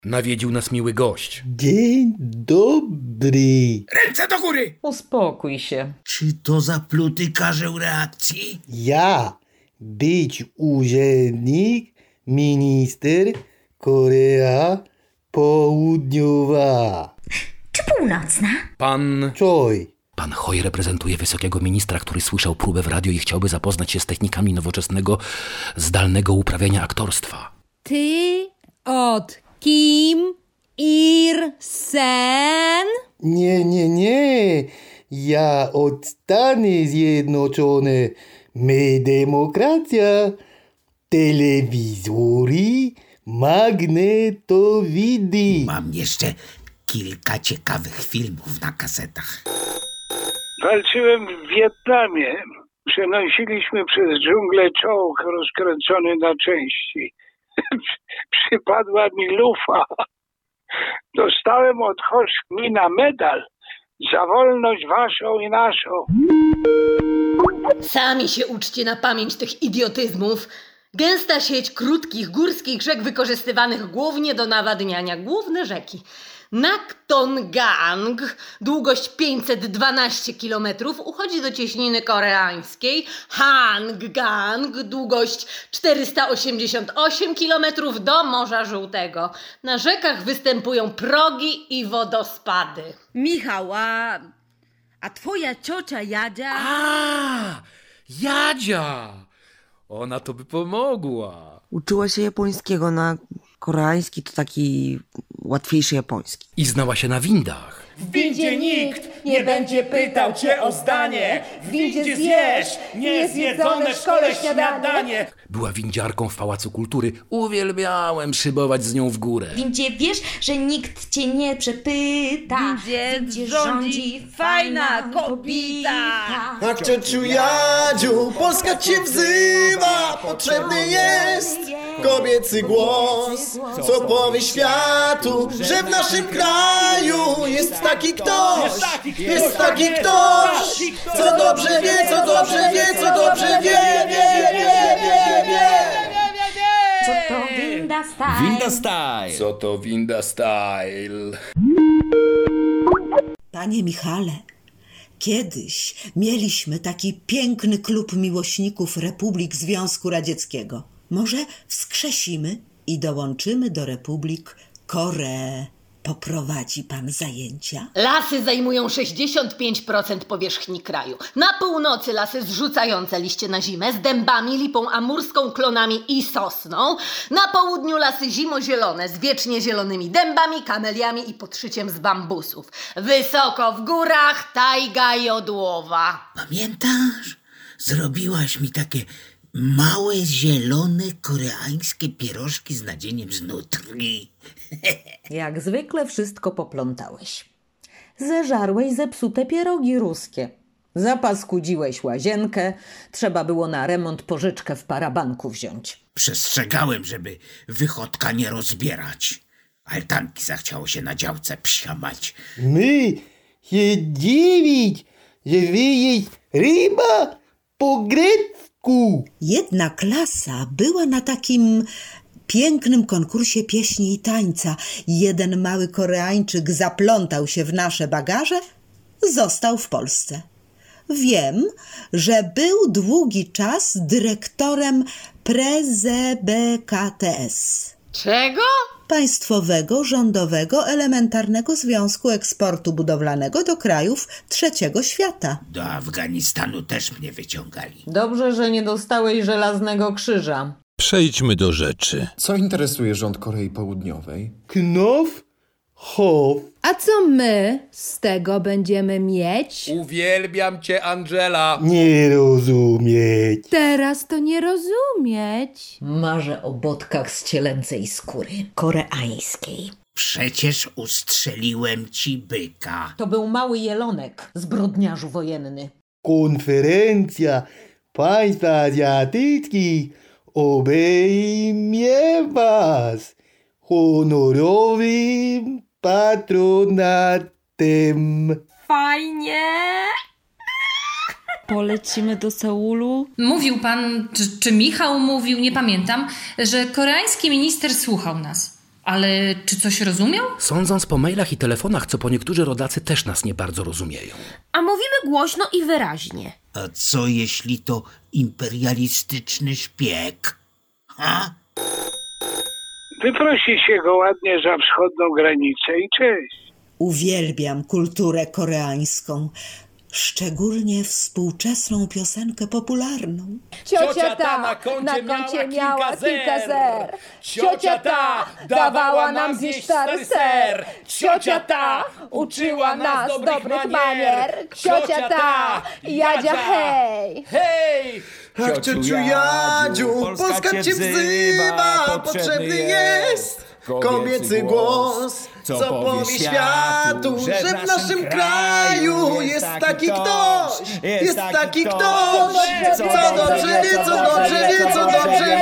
Nawiedził nas miły gość. Dzień dobry. Ręce do góry! Uspokój się. Czy to zapluty karzeł reakcji? Ja być urzędnik, minister Korea Południowa. Czy północna? Pan Czoj. Pan Hoj reprezentuje wysokiego ministra, który słyszał próbę w radiu i chciałby zapoznać się z technikami nowoczesnego, zdalnego uprawiania aktorstwa. Ty od Kim Ir-sen? Nie. Ja od Stany Zjednoczone. My demokracja. Telewizory, magnetowidy. Mam jeszcze kilka ciekawych filmów na kasetach. Walczyłem w Wietnamie. Przenosiliśmy przez dżunglę czołg rozkręcony na części. Przypadła mi lufa. Dostałem od Ho Chi Minh medal za wolność waszą i naszą. Sami się uczcie na pamięć tych idiotyzmów. Gęsta sieć krótkich górskich rzek wykorzystywanych głównie do nawadniania. Główne rzeki. Naktongang, długość 512 km, uchodzi do cieśniny koreańskiej. Hangang, długość 488 km, do Morza Żółtego. Na rzekach występują progi i wodospady. Michał, a twoja ciocia Jadzia? Jadzia! Ona to by pomogła. Uczyła się japońskiego na koreański, to taki łatwiejszy japoński. I znała się na windach. W windzie nikt nie będzie pytał cię o zdanie. W windzie zjesz niezjedzone w szkole śniadanie. Była windziarką w Pałacu Kultury. Uwielbiałem szybować z nią w górę. W windzie wiesz, że nikt cię nie przepyta. W windzie rządzi fajna kobita. Ach, ciociu Jadziu, Polska cię wzywa. Potrzebny jest kobiecy głos, co powie światu, że w naszym kraju jest taki ktoś, co dobrze wie, co dobrze wie. Co to winda style? Winda Style. Co to winda style? Panie Michale, kiedyś mieliśmy taki piękny klub miłośników Republik Związku Radzieckiego. Może wskrzesimy i dołączymy do Republik Koreę. Poprowadzi pan zajęcia? Lasy zajmują 65% powierzchni kraju. Na północy lasy zrzucające liście na zimę z dębami, lipą amurską, klonami i sosną. Na południu lasy zimozielone z wiecznie zielonymi dębami, kameliami i podszyciem z bambusów. Wysoko w górach tajga jodłowa. Pamiętasz? Zrobiłaś mi takie małe, zielone, koreańskie pierożki z nadzieniem z nutri. Jak zwykle wszystko poplątałeś. Zeżarłeś zepsute pierogi ruskie. Zapaskudziłeś łazienkę. Trzeba było na remont pożyczkę w parabanku wziąć. Przestrzegałem, żeby wychodka nie rozbierać. Altanki zachciało się na działce psiamać. My się dziwić, że wy jest ryba po grecku. Jedna klasa była na takim pięknym konkursie pieśni i tańca. Jeden mały Koreańczyk zaplątał się w nasze bagaże, został w Polsce. Wiem, że był długi czas dyrektorem PREZBKTS. Czego? Państwowego, rządowego, elementarnego Związku Eksportu Budowlanego do krajów trzeciego świata. Do Afganistanu też mnie wyciągali. Dobrze, że nie dostałeś żelaznego krzyża. Przejdźmy do rzeczy. Co interesuje rząd Korei Południowej? Knów, chow. A co my z tego będziemy mieć? Uwielbiam cię, Angela. Nie rozumieć. Teraz to nie rozumieć. Marzę o botkach z cielęcej skóry, koreańskiej. Przecież ustrzeliłem ci byka. To był mały jelonek, zbrodniarzu wojenny. Konferencja państw azjatyckich obejmie was honorowym patronatem. Fajnie! Polecimy do Seulu? Mówił pan, czy Michał mówił, nie pamiętam, że koreański minister słuchał nas. Ale czy coś rozumiał? Sądząc po mailach i telefonach, co po niektórzy rodacy też nas nie bardzo rozumieją. A mówimy głośno i wyraźnie. A co jeśli to imperialistyczny szpieg? Ha? Wyprosi się go ładnie za wschodnią granicę i cześć. Uwielbiam kulturę koreańską, szczególnie współczesną piosenkę popularną. Ciocia ta na koncie miała kilka zer. Ciocia ta dawała nam zjeść stary ser. Ciocia ta uczyła nas dobrych manier. Ciocia ta Jadzia hej. Hej! Ach, ciociu Jadziu, Polska cię wzywa, potrzebny jest kobiecy głos, co powie światu, że w naszym kraju jest taki ktoś, jest taki ktoś, co dobrze wie, co dobrze wie, co dobrze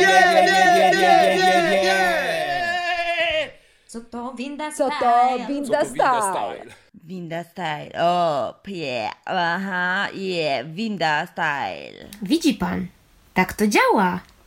wie. Co to winda Co style? to winda style? Winda style. O, aha, winda style. Widzi pan, tak to działa.